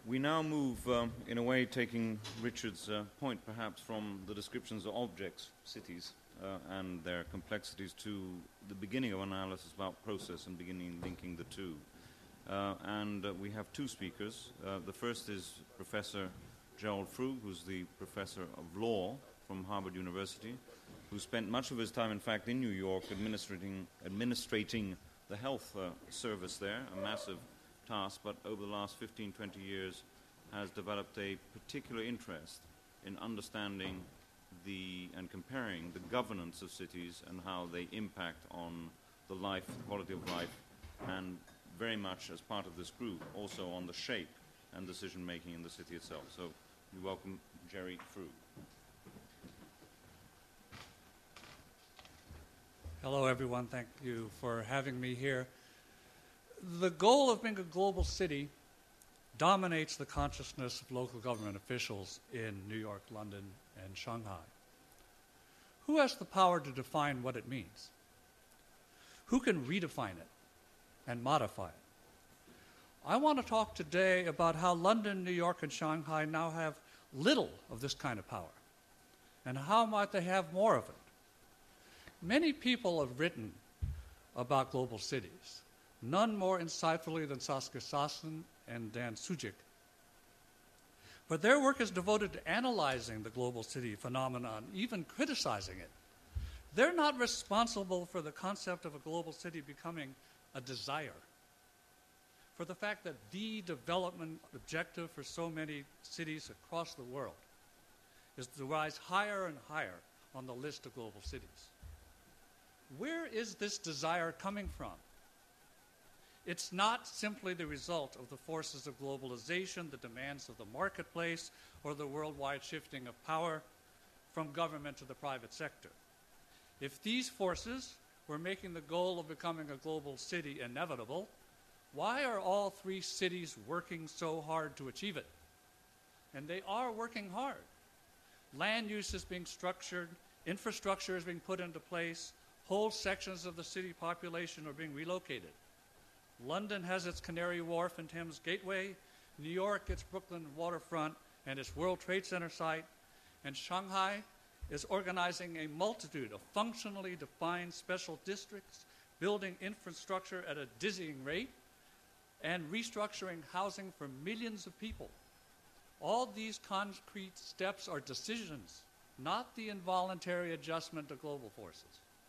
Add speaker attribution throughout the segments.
Speaker 1: We now move, in a way, taking Richard's point perhaps from the descriptions of objects, cities, and their complexities to the beginning of analysis about process and beginning linking the two. We have two speakers. The first is Professor Gerald Frug, who's the professor of law from Harvard University, who spent much of his time, in fact, in New York administrating the health service there, a massive task, but over the last 15, 20 years has developed a particular interest in understanding and comparing the governance of cities and how they impact on the life, the quality of life, and very much as part of this group, also on the shape and decision-making in the city itself. So we welcome Jerry Frug.
Speaker 2: Hello, everyone. Thank you for having me here. The goal of being a global city dominates the consciousness of local government officials in New York, London, and Shanghai. Who has the power to define what it means? Who can redefine it and modify it? I want to talk today about how London, New York, and Shanghai now have little of this kind of power, and how might they have more of it. Many people have written about global cities, none more insightfully than Saskia Sassen and Dan Tsuchik. But their work is devoted to analyzing the global city phenomenon, even criticizing it. They're not responsible for the concept of a global city becoming a desire, for the fact that the development objective for so many cities across the world is to rise higher and higher on the list of global cities. Where is this desire coming from? It's not simply the result of the forces of globalization, the demands of the marketplace, or the worldwide shifting of power from government to the private sector. If these forces were making the goal of becoming a global city inevitable, why are all three cities working so hard to achieve it? And they are working hard. Land use is being structured, infrastructure is being put into place, whole sections of the city population are being relocated. London has its Canary Wharf and Thames Gateway, New York its Brooklyn waterfront and its World Trade Center site, and Shanghai is organizing a multitude of functionally defined special districts, building infrastructure at a dizzying rate, and restructuring housing for millions of people. All these concrete steps are decisions, not the involuntary adjustment to global forces.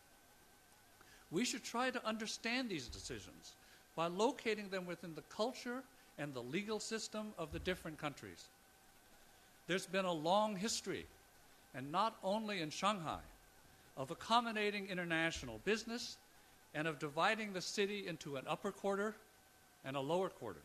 Speaker 2: We should try to understand these decisions by locating them within the culture and the legal system of the different countries. There's been a long history, and not only in Shanghai, of accommodating international business and of dividing the city into an upper quarter and a lower quarter.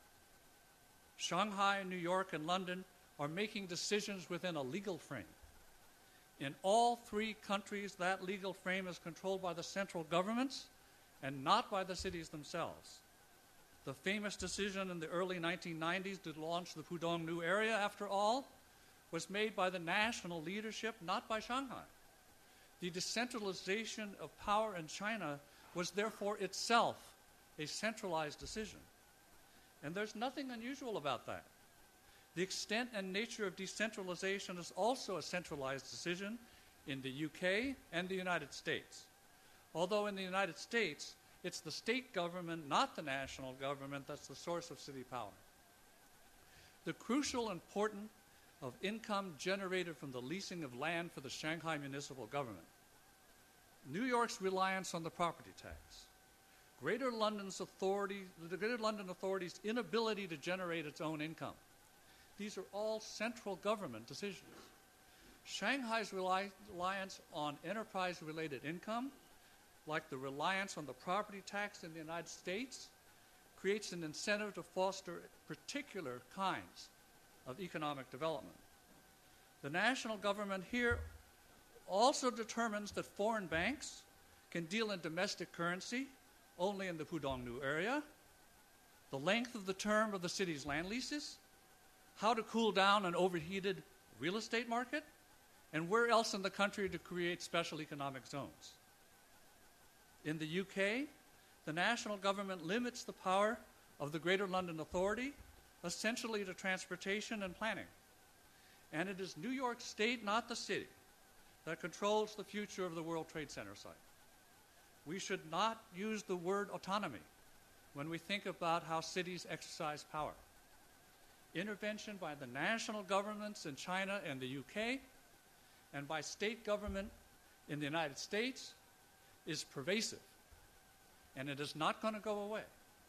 Speaker 2: Shanghai, New York, and London are making decisions within a legal frame. In all three countries, that legal frame is controlled by the central governments and not by the cities themselves. The famous decision in the early 1990s to launch the Pudong New Area, after all, was made by the national leadership, not by Shanghai. The decentralization of power in China was therefore itself a centralized decision. And there's nothing unusual about that. The extent and nature of decentralization is also a centralized decision in the UK and the United States. Although in the United States, it's the state government, not the national government, that's the source of city power. The crucial importance of income generated from the leasing of land for the Shanghai municipal government, New York's reliance on the property tax, the Greater London Authority's inability to generate its own income. These are all central government decisions. Shanghai's reliance on enterprise-related income, like the reliance on the property tax in the United States, creates an incentive to foster particular kinds of economic development. The national government here also determines that foreign banks can deal in domestic currency only in the Pudong New Area, the length of the term of the city's land leases, how to cool down an overheated real estate market, and where else in the country to create special economic zones. In the UK, the national government limits the power of the Greater London Authority essentially to transportation and planning. And it is New York State, not the city, that controls the future of the World Trade Center site. We should not use the word autonomy when we think about how cities exercise power. Intervention by the national governments in China and the UK and by state government in the United States is pervasive, and it is not going to go away.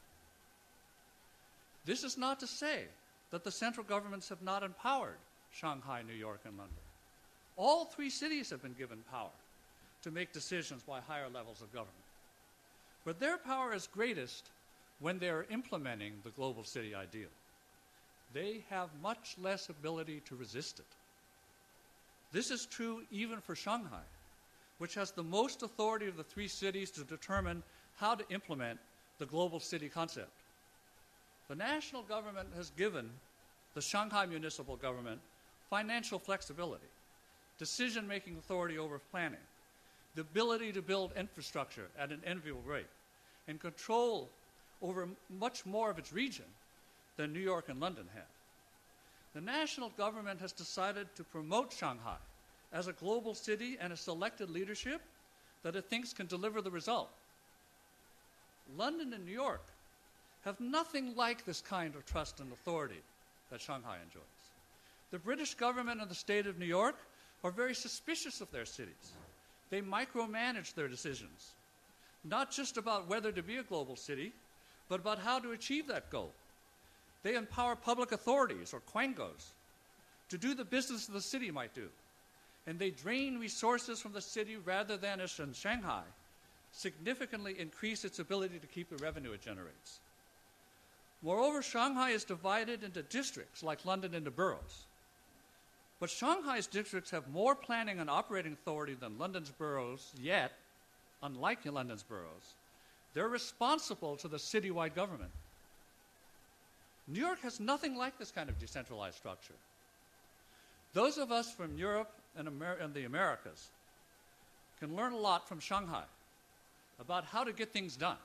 Speaker 2: This is not to say that the central governments have not empowered Shanghai, New York, and London. All three cities have been given power to make decisions by higher levels of government. But their power is greatest when they are implementing the global city ideal. They have much less ability to resist it. This is true even for Shanghai, which has the most authority of the three cities to determine how to implement the global city concept. The national government has given the Shanghai municipal government financial flexibility, decision-making authority over planning, the ability to build infrastructure at an enviable rate, and control over much more of its region than New York and London have. The national government has decided to promote Shanghai as a global city and a selected leadership that it thinks can deliver the result. London and New York have nothing like this kind of trust and authority that Shanghai enjoys. The British government and the state of New York are very suspicious of their cities. They micromanage their decisions, not just about whether to be a global city, but about how to achieve that goal. They empower public authorities, or quangos, to do the business the city might do. And they drain resources from the city rather than, as in Shanghai, significantly increase its ability to keep the revenue it generates. Moreover, Shanghai is divided into districts, like London into boroughs. But Shanghai's districts have more planning and operating authority than London's boroughs, yet, unlike London's boroughs, they're responsible to the citywide government. New York has nothing like this kind of decentralized structure. Those of us from Europe and the Americas can learn a lot from Shanghai about how to get things done.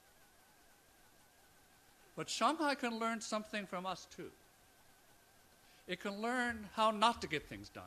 Speaker 2: But Shanghai can learn something from us too. It can learn how not to get things done.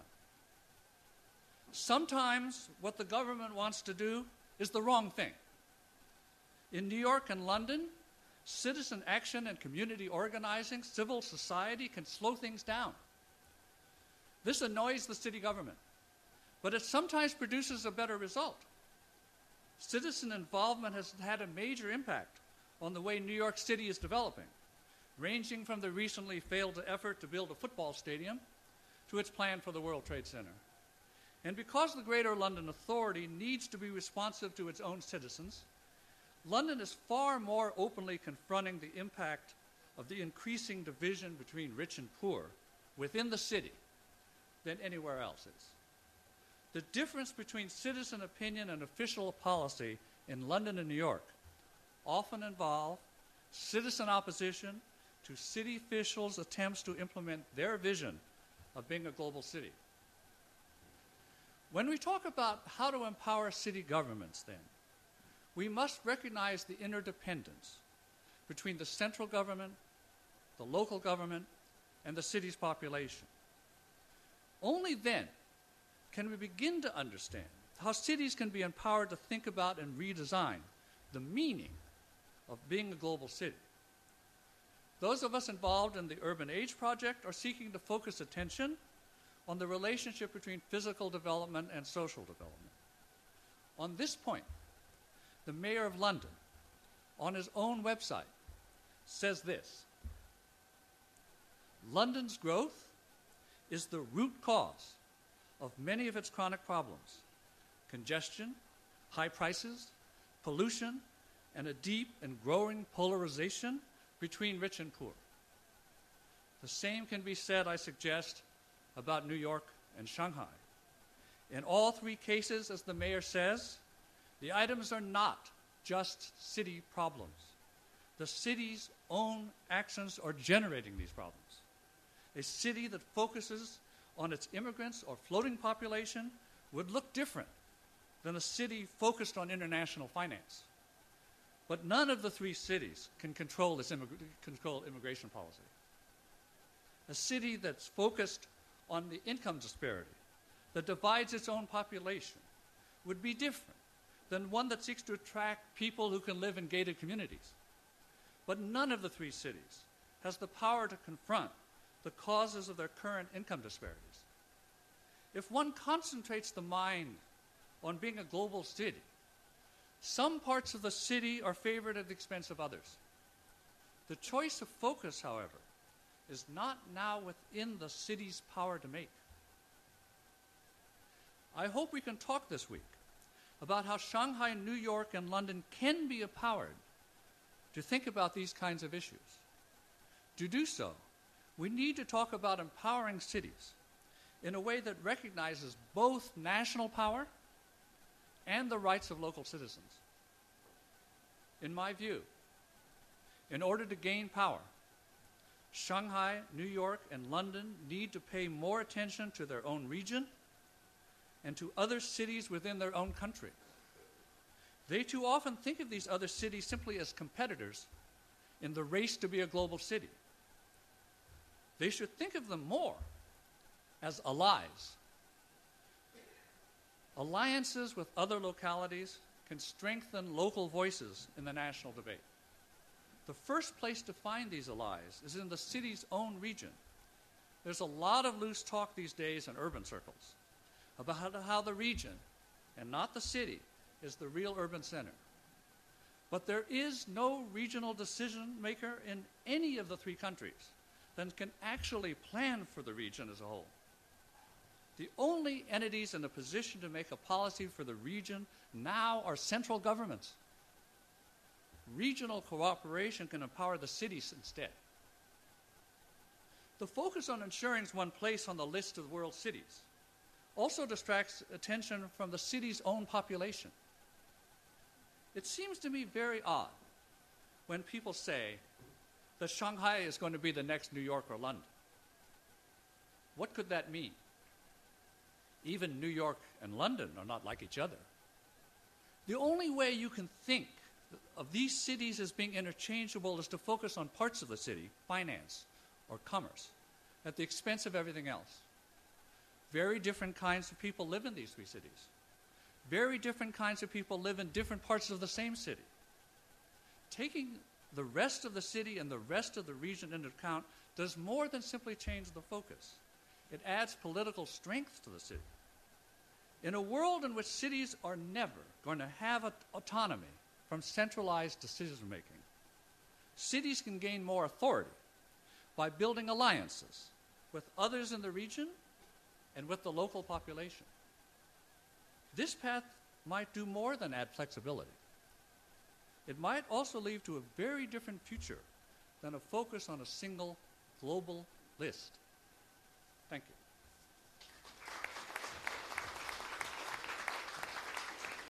Speaker 2: Sometimes what the government wants to do is the wrong thing. In New York and London, citizen action and community organizing, civil society can slow things down. This annoys the city government, but it sometimes produces a better result. Citizen involvement has had a major impact on the way New York City is developing, ranging from the recently failed effort to build a football stadium to its plan for the World Trade Center. And because the Greater London Authority needs to be responsive to its own citizens, London is far more openly confronting the impact of the increasing division between rich and poor within the city than anywhere else is. The difference between citizen opinion and official policy in London and New York often involve citizen opposition to city officials' attempts to implement their vision of being a global city. When we talk about how to empower city governments, then, we must recognize the interdependence between the central government, the local government, and the city's population. Only then can we begin to understand how cities can be empowered to think about and redesign the meaning of being a global city. Those of us involved in the Urban Age Project are seeking to focus attention on the relationship between physical development and social development. On this point, the Mayor of London, on his own website, says this: London's growth is the root cause of many of its chronic problems: congestion, high prices, pollution, and a deep and growing polarization between rich and poor. The same can be said, I suggest, about New York and Shanghai. In all three cases, as the mayor says, the items are not just city problems. The city's own actions are generating these problems. A city that focuses on its immigrants or floating population would look different than a city focused on international finance. But none of the three cities can control immigration policy. a city that's focused on the income disparity, that divides its own population, would be different than one that seeks to attract people who can live in gated communities. But none of the three cities has the power to confront the causes of their current income disparities. If one concentrates the mind on being a global city, some parts of the city are favored at the expense of others. The choice of focus, however, is not now within the city's power to make. I hope we can talk this week about how Shanghai, New York, and London can be empowered to think about these kinds of issues. To do so, we need to talk about empowering cities in a way that recognizes both national power and the rights of local citizens. In my view, in order to gain power, Shanghai, New York, and London need to pay more attention to their own region and to other cities within their own country. They too often think of these other cities simply as competitors in the race to be a global city. They should think of them more as allies. Alliances with other localities can strengthen local voices in the national debate. The first place to find these allies is in the city's own region. There's a lot of loose talk these days in urban circles about how the region, and not the city, is the real urban center. But there is no regional decision maker in any of the three countries that can actually plan for the region as a whole. The only entities in a position to make a policy for the region now are central governments. Regional cooperation can empower the cities instead. The focus on ensuring one place on the list of world cities also distracts attention from the city's own population. It seems to me very odd when people say that Shanghai is going to be the next New York or London. What could that mean? Even New York and London are not like each other. The only way you can think of these cities as being interchangeable is to focus on parts of the city, finance or commerce, at the expense of everything else. Very different kinds of people live in these three cities. Very different kinds of people live in different parts of the same city. Taking the rest of the city and the rest of the region into account does more than simply change the focus. It adds political strength to the city. In a world in which cities are never going to have autonomy from centralized decision-making, cities can gain more authority by building alliances with others in the region and with the local population. This path might do more than add flexibility. It might also lead to a very different future than a focus on a single global list. Thank you.